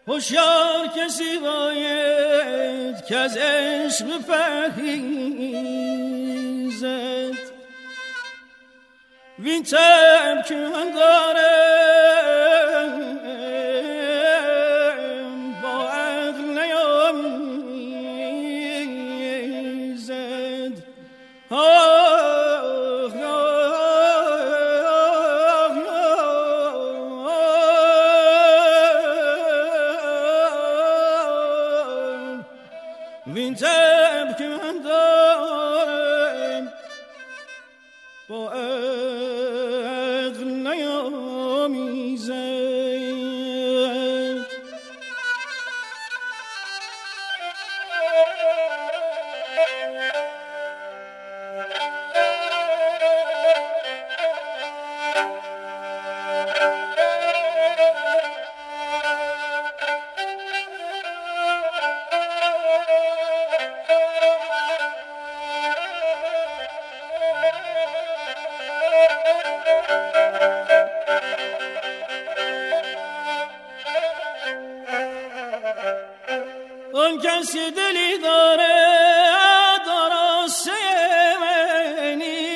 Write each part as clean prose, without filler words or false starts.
هوشیار کسی باید که از عشق پرهیزد، وین طبع که من دارم با عقل نیامیزد. وین طبع که من دارم با عقل نیامیزد. آن کسی دلی دارد آراسته منی،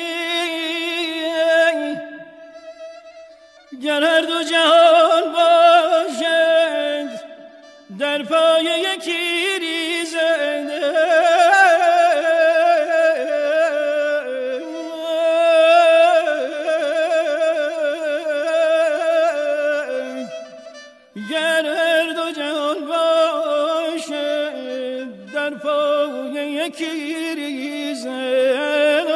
گر هر دو جهان باشد در پای یکی ریزنده. گر هر دو جهان باشد در پای یکی ریزد.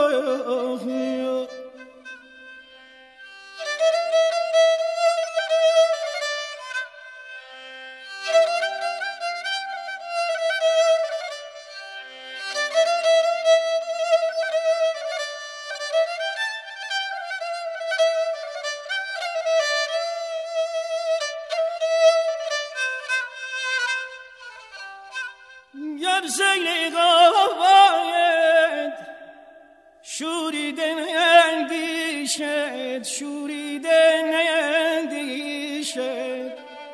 گر سیل باید شوریده نیندیشد، شوریده نیندیشد،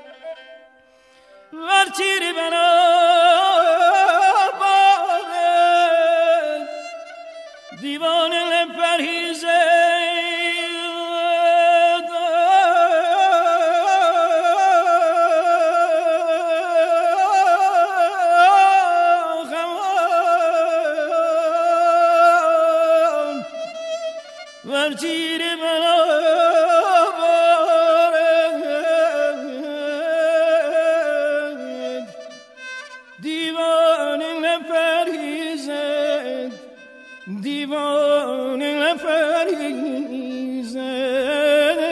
ور تیر بنابارد دیوان لپرهیزد. ور تیر بنابارد دیوان نپرهیزد، دیوان نپرهیزد.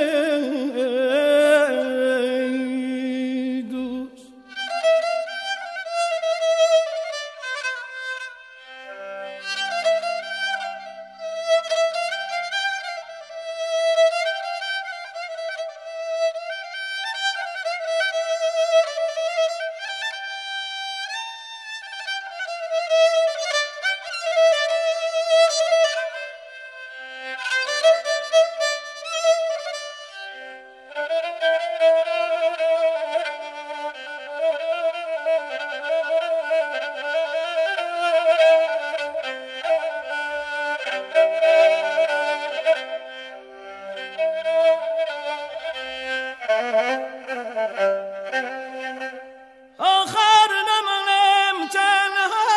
آخر نمانم تنها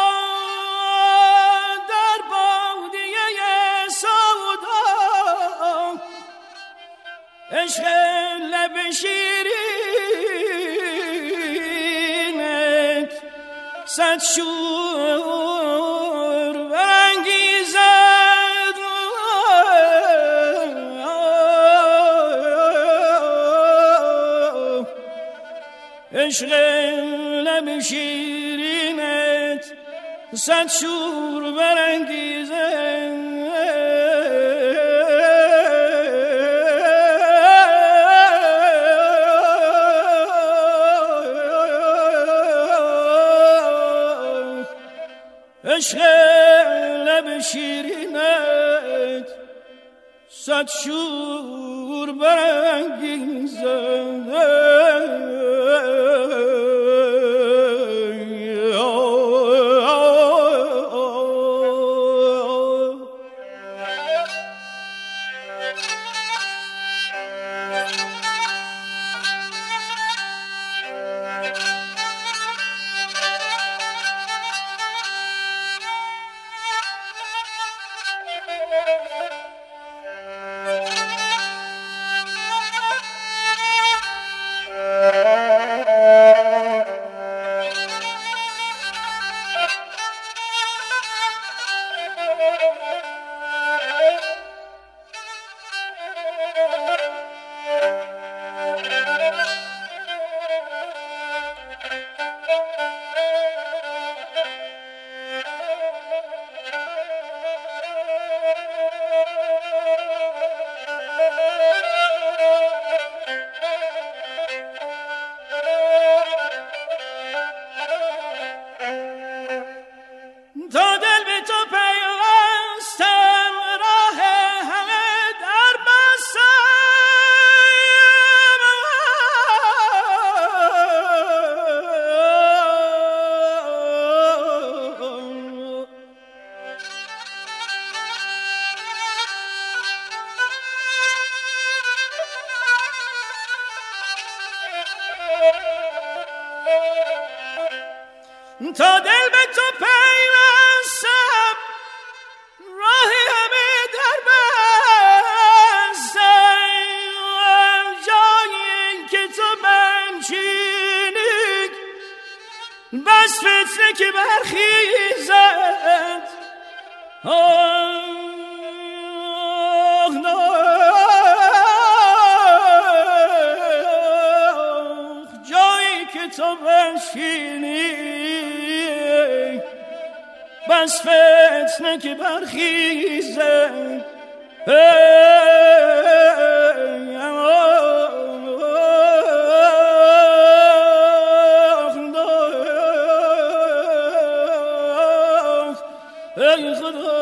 در بادیه سودا، عشق لب شیرینت صد شور برانگیزد. عشق لب شیرینت صد شور برانگیزد. عشق لب شیرینت صد شور برانگیزد. تا دل به تو پیوستم راهی همه در بستم جایی که تو منشینی بس فتنه که برخیزد جایی که تو منشینی بس فتنه که برخیزد ای خدا